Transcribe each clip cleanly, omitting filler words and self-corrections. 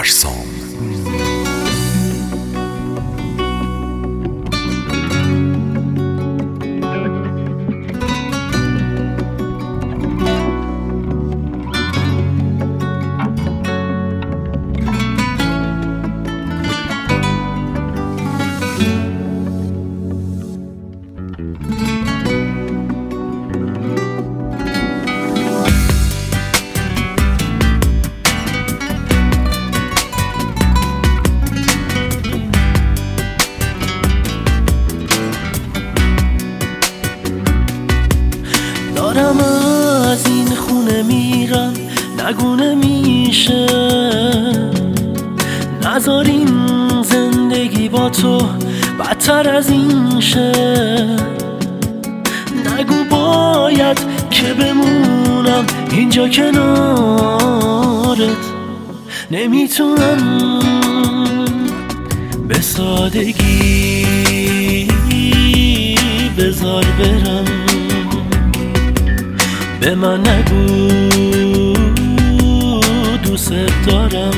ترسام. دارم از این خونه میرم، نگونه میشه نذار این زندگی با تو بدتر از این شه. نگو باید که بمونم اینجا کنارت، نمیتونم به سادگی بذار برم. به من نگو دوست دارم،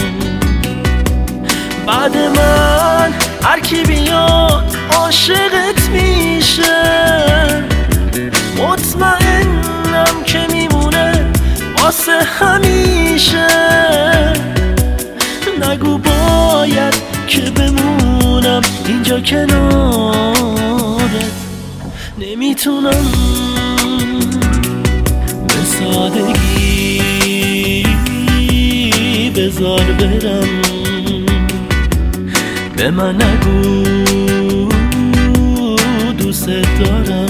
بعد من هر کی بیاد عاشقت میشه. مطمئنم که میمونه واسه همیشه. نگو باید که بمونم اینجا کنارت، نمیتونم سادگی بذار برم. به من نگو دوست دارم.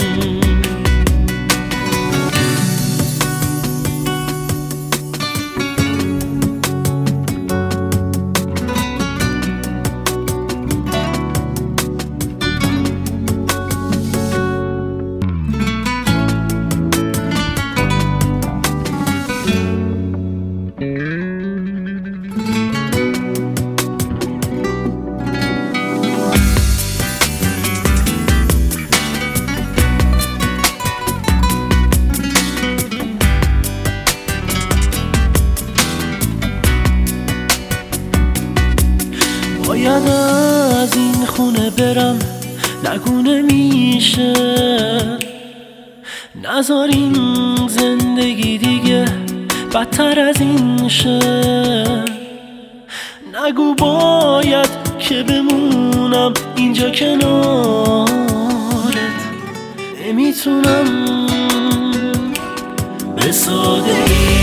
باید از این خونه برم، نگونه میشه نذار این زندگی دیگه بدتر از این شه. نگو باید که بمونم اینجا کنارت، نمیتونم به سادگی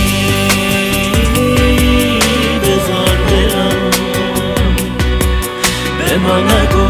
بذار برم. به من نگو